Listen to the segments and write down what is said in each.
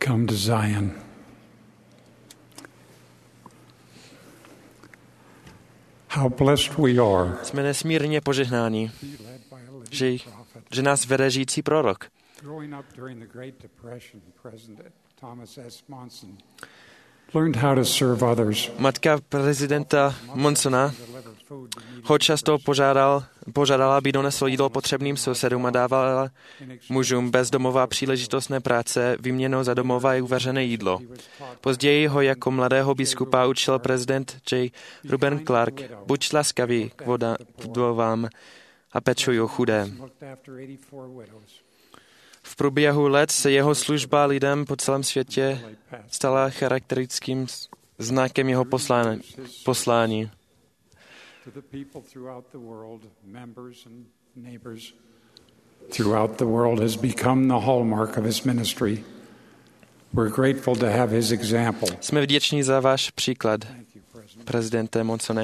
come to Zion. How blessed we are. Jsme nesmírně požehnáni, že nás vede žijící prorok. Growing up during the Great Depression, President Thomas S. Monson learned how to serve others. Matka prezidenta Monsona ho často požádala, aby donesl jídlo potřebným sousedům a dávala mužům bez domova příležitostné práce výměnou za domova i uvařené jídlo. Později ho jako mladého biskupa učil prezident J. Reuben Clark: buď laskavý k vdovám a pečuj o chudé. V průběhu let se jeho služba lidem po celém světě stala charakteristickým znakem jeho poslání. Throughout the world has become the hallmark of his ministry. We're grateful to have his example. Jsme vděční za váš příklad, prezidente Monsone.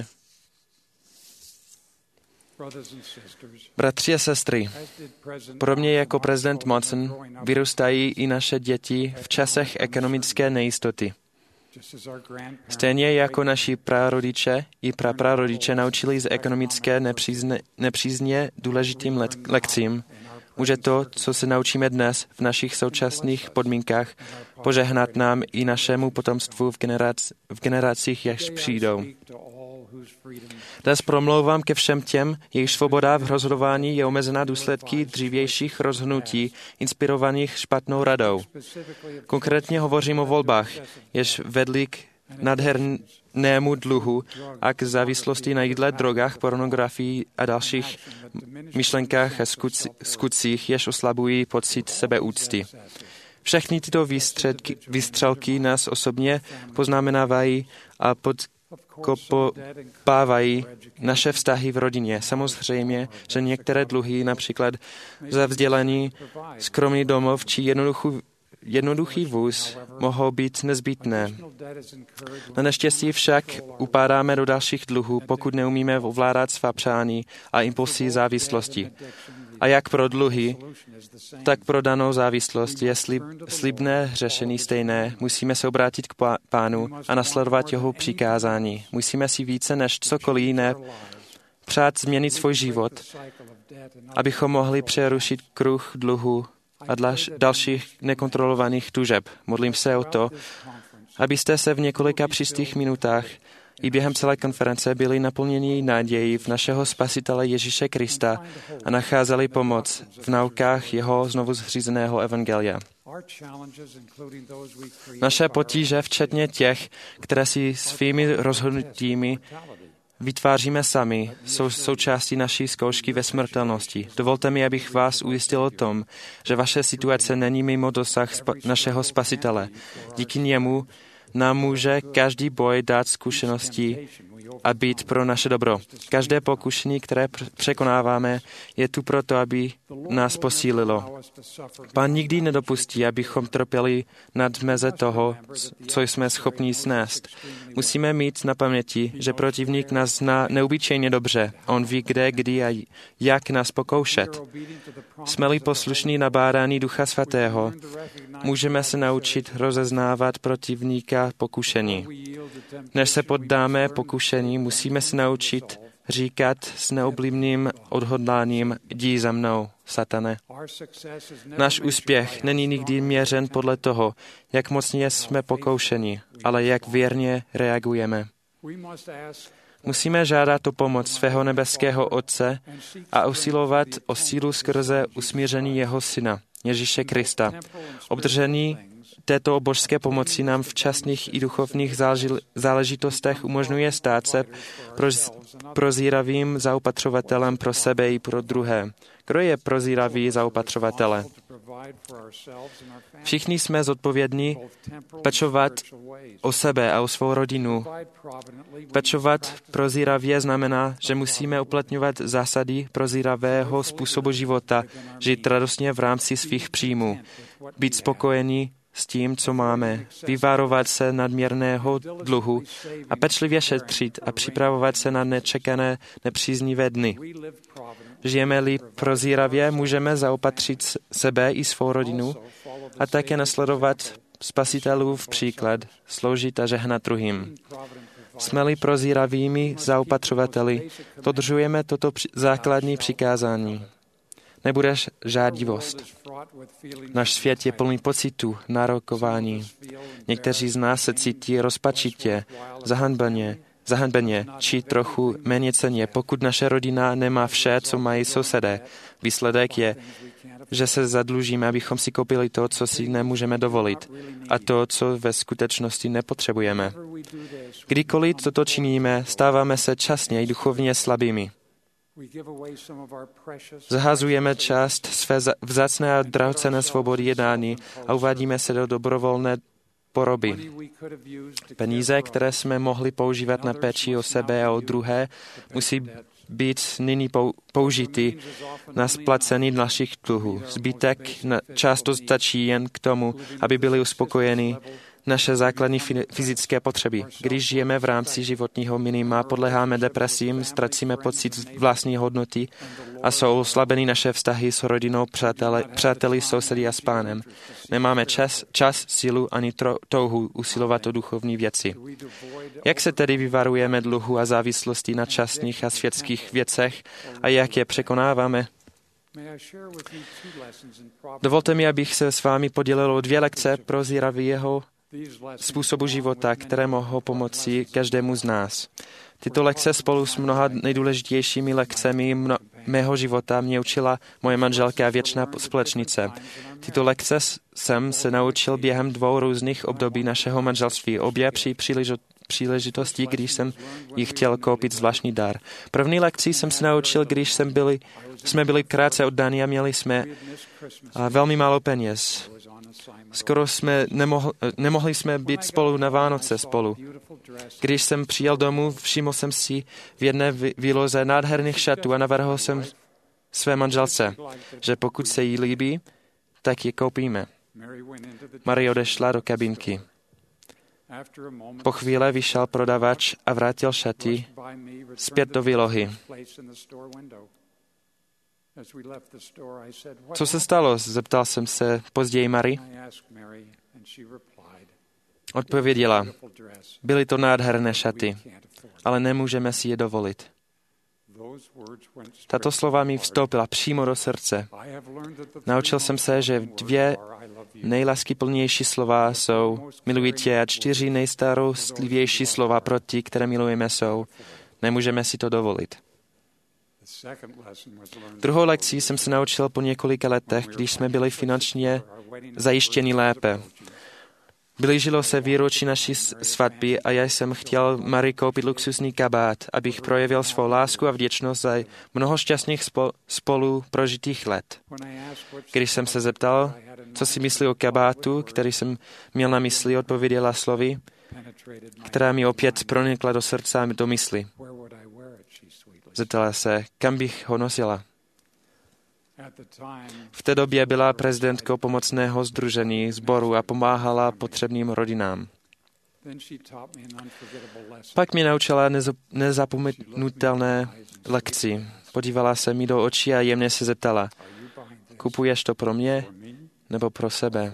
Bratři a sestry, podobně jako prezident Monson vyrůstají i naše děti v časech ekonomické nejistoty. Stejně jako naši prarodiče i praprarodiče naučili z ekonomické nepřízně důležitým lekcím, může to, co se naučíme dnes v našich současných podmínkách, požehnat nám i našemu potomstvu v generacích, jež přijdou. Dnes promlouvám ke všem těm, jejichž svoboda v rozhodování je omezená důsledky dřívějších rozhodnutí, inspirovaných špatnou radou. Konkrétně hovořím o volbách, jež vedly k nadhernému dluhu a k závislosti na jídle, drogách, pornografii a dalších myšlenkách a skutcích, jež oslabují pocit sebeúcty. Všechny tyto výstřelky nás osobně poznamenávají a podkopávají naše vztahy v rodině. Samozřejmě, že některé dluhy, například za vzdělání, skromný domov či jednoduchý vůz, mohou být nezbytné. Na neštěstí však upádáme do dalších dluhů, pokud neumíme ovládat svá přání a impulsy závislosti. A jak pro dluhy, tak pro danou závislost je slibné řešení stejné. Musíme se obrátit k Pánu a nasledovat jeho přikázání. Musíme si více než cokoliv jiné přát změnit svůj život, abychom mohli přerušit kruh dluhu a dalších nekontrolovaných tužeb. Modlím se o to, abyste se v několika příštích minutách i během celé konference byli naplněni naději v našeho Spasitele Ježíše Krista a nacházeli pomoc v naukách jeho znovu zřízeného evangelia. Naše potíže, včetně těch, které si svými rozhodnutími vytváříme sami, jsou součástí naší zkoušky ve smrtelnosti. Dovolte mi, abych vás ujistil o tom, že vaše situace není mimo dosah našeho Spasitele. Díky němu nám může každý boj dát zkušenosti a být pro naše dobro. Každé pokušení, které překonáváme, je tu proto, aby nás posílilo. Pán nikdy nedopustí, abychom trpěli nad meze toho, co jsme schopni snést. Musíme mít na paměti, že protivník nás zná neobyčejně dobře. On ví kde, kdy a jak nás pokoušet. Jsme-li poslušní nabádání Ducha Svatého, můžeme se naučit rozeznávat protivníka pokušení. Než se poddáme pokušení, musíme se naučit říkat s neoblibným odhodláním: jdi za mnou, satane. Náš úspěch není nikdy měřen podle toho, jak mocně jsme pokoušeni, ale jak věrně reagujeme. Musíme žádat o pomoc svého nebeského Otce a usilovat o sílu skrze usmíření jeho Syna, Ježíše Krista. Obdržení této božské pomoci nám v časných i duchovních záležitostech umožňuje stát se prozíravým zaopatřovatelem pro sebe i pro druhé. Kdo je prozíravý zaopatřovatele? Všichni jsme zodpovědní pečovat o sebe a o svou rodinu. Pečovat prozíravě znamená, že musíme uplatňovat zásady prozíravého způsobu života, žít radostně v rámci svých příjmů, být spokojení s tím, co máme, vyvarovat se nadměrného dluhu a pečlivě šetřit a připravovat se na nečekané nepříznivé dny. Žijeme-li prozíravě, můžeme zaopatřit sebe i svou rodinu a také nasledovat Spasitelův příklad sloužit a žehnat druhým. Jsme-li prozíravými zaopatřovateli, dodržujeme toto základní přikázání. Nebudeš žádivost. Náš svět je plný pocitů, nárokování. Někteří z nás se cítí rozpačitě, zahanbeně či trochu méněcenně, pokud naše rodina nemá vše, co mají sousedé. Výsledek je, že se zadlužíme, abychom si koupili to, co si nemůžeme dovolit, a to, co ve skutečnosti nepotřebujeme. Kdykoliv toto činíme, stáváme se časně i duchovně slabými. Zahazujeme část své vzácné a drahocenné svobody jednání a uvádíme se do dobrovolné poroby. Peníze, které jsme mohli používat na péči o sebe a o druhé, musí být nyní použity na splacení našich dluhů. Zbytek často stačí jen k tomu, aby byly uspokojeny naše základní fyzické potřeby. Když žijeme v rámci životního minima, podléháme depresím, ztratíme pocit vlastní hodnoty a jsou oslabeny naše vztahy s rodinou, přáteli, sousedy a s Pánem. Nemáme čas, sílu ani touhu usilovat o duchovní věci. Jak se tedy vyvarujeme dluhu a závislosti na časných a světských věcech a jak je překonáváme? Dovolte mi, abych se s vámi podělil o 2 lekce prozíravého způsobu života, které mohou pomoci každému z nás. Tyto lekce spolu s mnoha nejdůležitějšími lekcemi mého života mě učila moje manželka a věčná společnice. Tyto lekce jsem se naučil během 2 různých období našeho manželství, obě při příležitosti, když jsem jí chtěl koupit zvláštní dar. První lekci jsem se naučil, když jsme byli krátce oddáni a měli jsme velmi málo peněz. Skoro jsme nemohli jsme být spolu na Vánoce spolu. Když jsem přijel domů, všiml jsem si v jedné výloze nádherných šatů a navrhl jsem své manželce, že pokud se jí líbí, tak je koupíme. Marie odešla do kabinky. Po chvíli vyšel prodavač a vrátil šaty zpět do výlohy. Co se stalo? Zeptal jsem se později Marie. Odpověděla, byly to nádherné šaty, ale nemůžeme si je dovolit. Tato slova mi vstoupila přímo do srdce. Naučil jsem se, že 2 nejláskyplnější slova jsou miluji tě a 4 nejstarostlivější slova pro ty, které milujeme, jsou nemůžeme si to dovolit. Druhou lekcí jsem se naučil po několika letech, když jsme byli finančně zajištěni lépe. Blížilo se výročí naší svatby a já jsem chtěl Marii koupit luxusní kabát, abych projevil svou lásku a vděčnost za mnoho šťastných spolu prožitých let. Když jsem se zeptal, co si myslí o kabátu, který jsem měl na mysli, odpověděla slovy, která mi opět pronikla do srdce a do mysli. Zeptala se, kam bych ho nosila. V té době byla prezidentkou pomocného sdružení sboru a pomáhala potřebným rodinám. Pak mě naučila nezapomenutelné lekci. Podívala se mi do očí a jemně se zeptala, kupuješ to pro mě nebo pro sebe?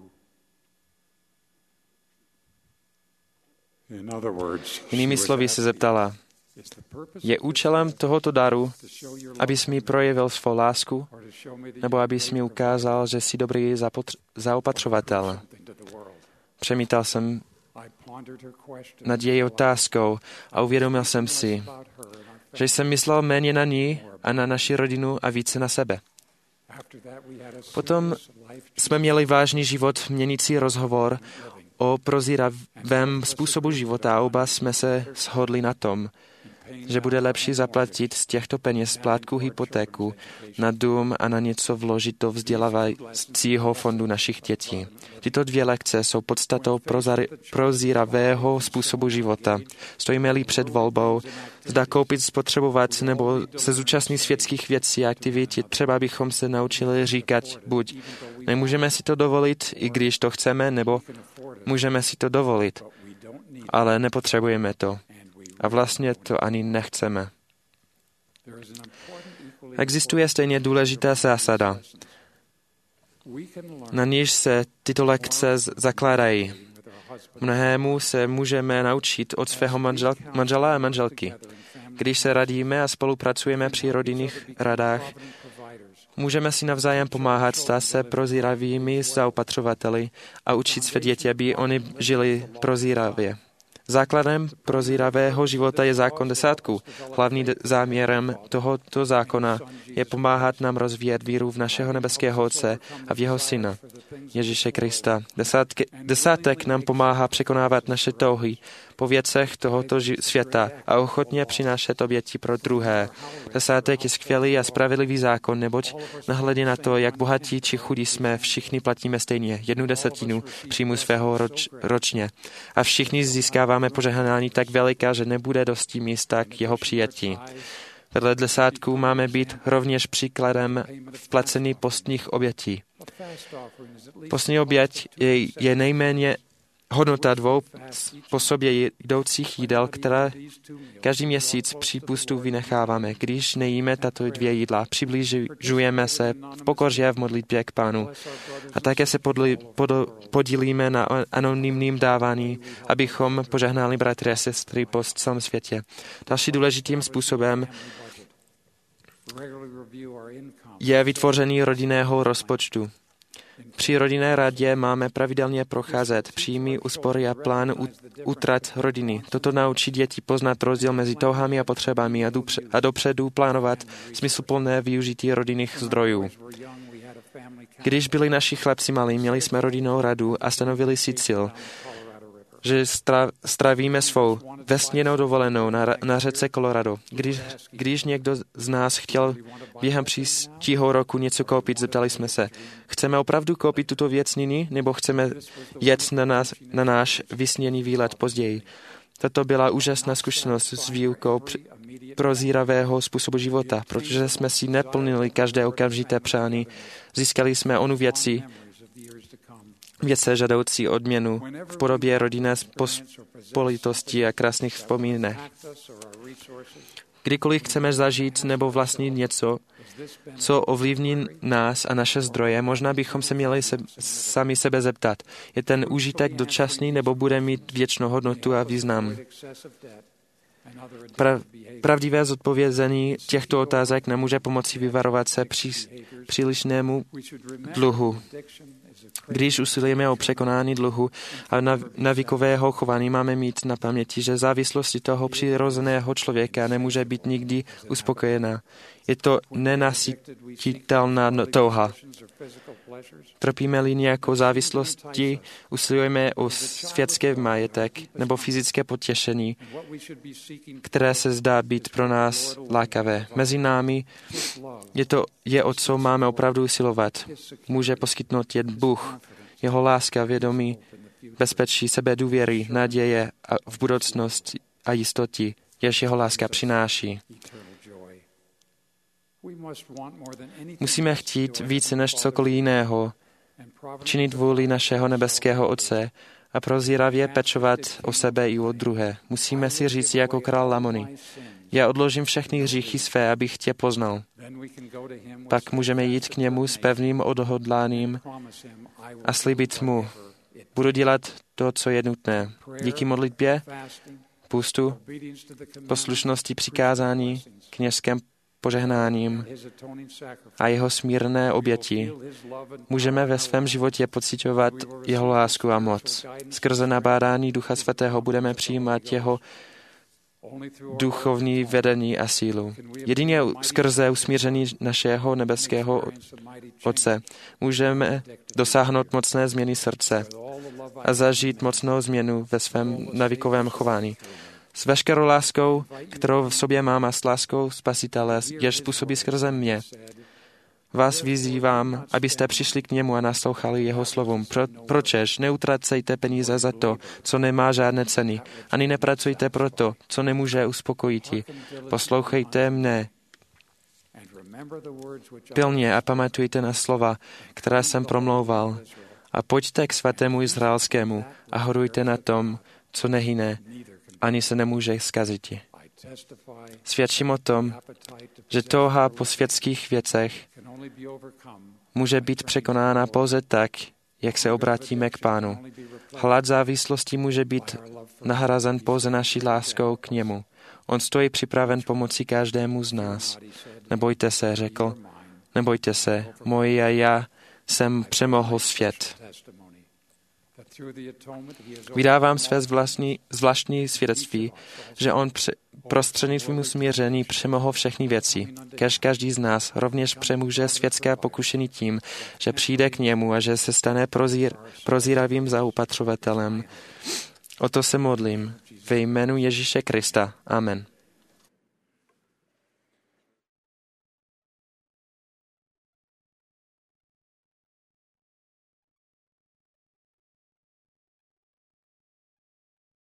Jinými slovy se zeptala, je účelem tohoto daru, abys mi projevil svou lásku, nebo abys mi ukázal, že jsi dobrý zaopatřovatel? Přemítal jsem nad její otázkou a uvědomil jsem si, že jsem myslel méně na ní a na naši rodinu a více na sebe. Potom jsme měli vážný život měnící rozhovor o prozíravém způsobu života a oba jsme se shodli na tom, že bude lepší zaplatit z těchto peněz splátku hypotéku na dům a na něco vložit do vzdělávacího fondu našich dětí. Tyto 2 lekce jsou podstatou prozíravého způsobu života. Stojíme-li před volbou, zda koupit, spotřebovat nebo se zúčastnit světských věcí a aktivit, třeba bychom se naučili říkat buď nemůžeme si to dovolit, i když to chceme, nebo můžeme si to dovolit, ale nepotřebujeme to. A vlastně to ani nechceme. Existuje stejně důležitá zásada. na níž se tyto lekce zakládají. Mnohému se můžeme naučit od svého manžela a manželky. Když se radíme a spolupracujeme při rodinných radách, můžeme si navzájem pomáhat stát se prozíravými zaopatřovateli a učit své děti, aby oni žili prozíravě. Základem prozíravého života je zákon 10. Hlavní záměrem tohoto zákona je pomáhat nám rozvíjet víru v našeho nebeského Otce a v jeho Syna, Ježíše Krista. Desátek nám pomáhá překonávat naše touhy po věcech tohoto světa a ochotně přinášet oběti pro druhé. Desátek je skvělý a spravedlivý zákon, neboť nahledě na to, jak bohatí či chudí jsme, všichni platíme stejně 1/10 příjmu svého ročně. A všichni získáváme požehnání tak veliká, že nebude dosti místa k jeho přijetí. Vedle 10 máme být rovněž příkladem v placení postních obětí. Postní oběť je nejméně hodnota 2 po sobě jdoucích jídel, které každý měsíc při půstu vynecháváme. Když nejíme tato 2 jídla, přibližujeme se v pokoře v modlitbě k Pánu. A také se podílíme na anonymním dávání, abychom požehnali bratry a sestry po celém světě. Další důležitým způsobem je vytvoření rodinného rozpočtu. Při rodinné radě máme pravidelně procházet příjmy, úspory a plán útrat rodiny. Toto naučí děti poznat rozdíl mezi touhami a potřebami a dopředu plánovat smysluplné využití rodinných zdrojů. Když byli naši chlapci malí, měli jsme rodinnou radu a stanovili si cíl, že strávíme svou vesněnou dovolenou na řece Colorado. Když někdo z nás chtěl během příštího roku něco koupit, zeptali jsme se, chceme opravdu koupit tuto věc nyní, nebo chceme jet na náš vysněný výlet později. Toto byla úžasná zkušenost s výukou prozíravého způsobu života, protože jsme si neplnili každé okamžité přání, získali jsme onu věci žadoucí odměnu v podobě rodinné pospolitosti a krásných vzpomínek. Kdykoliv chceme zažít nebo vlastnit něco, co ovlivní nás a naše zdroje, možná bychom se měli sami sebe zeptat, je ten užitek dočasný nebo bude mít věčnou hodnotu a význam. Pravdivé zodpovězení těchto otázek nemůže pomoci vyvarovat se přílišnému dluhu. Když usilujeme o překonání dluhu a navykového chování, máme mít na paměti, že závislosti toho přirozeného člověka nemůže být nikdy uspokojená. Je to nenasytitelná touha. Trpíme-li nějakou závislosti, usilujeme o světské majetek nebo fyzické potěšení, které se zdá být pro nás lákavé. Mezi námi je o co máme opravdu usilovat. Může poskytnout jen Bůh, jeho láska, vědomí, bezpečí, sebedůvěry, naděje a v budoucnosti a jistotě, jež jeho láska přináší. Musíme chtít více než cokoliv jiného, činit vůli našeho nebeského Otce a prozíravě pečovat o sebe i o druhé. Musíme si říct jako král Lamoni, já odložím všechny hříchy své, abych tě poznal. Pak můžeme jít k němu s pevným odhodláním a slíbit mu, budu dělat to, co je nutné. Díky modlitbě, půstu, poslušnosti přikázání, kněžském požehnáním a jeho smírné oběti můžeme ve svém životě pociťovat jeho lásku a moc. Skrze nabádání Ducha Svatého budeme přijímat jeho duchovní vedení a sílu. Jedině skrze usmíření našeho nebeského Otce můžeme dosáhnout mocné změny srdce a zažít mocnou změnu ve svém navykovém chování. S veškerou láskou, kterou v sobě mám, a s láskou Spasitele, jež způsobí skrze mě, vás vyzývám, abyste přišli k němu a naslouchali jeho slovům. Pročež neutracejte peníze za to, co nemá žádné ceny, ani nepracujte pro to, co nemůže uspokojit. Poslouchejte mne pilně a pamatujte na slova, která jsem promlouval. A pojďte k svatému izraelskému a horujte na tom, co nehyne, ani se nemůže zkazit. Svědčím o tom, že touha po světských věcech může být překonána pouze tak, jak se obrátíme k Pánu. Hlad závislosti může být nahrazen pouze naší láskou k němu. On stojí připraven pomoci každému z nás. Nebojte se, řekl. Nebojte se, moji a já jsem přemohl svět. Vydávám své zvláštní svědectví, že on prostřednictvím smíření přemohl všechny věci. Každý z nás rovněž přemůže světské pokušení tím, že přijde k němu a že se stane prozíravým zaopatřovatelem. O to se modlím. Ve jménu Ježíše Krista. Amen.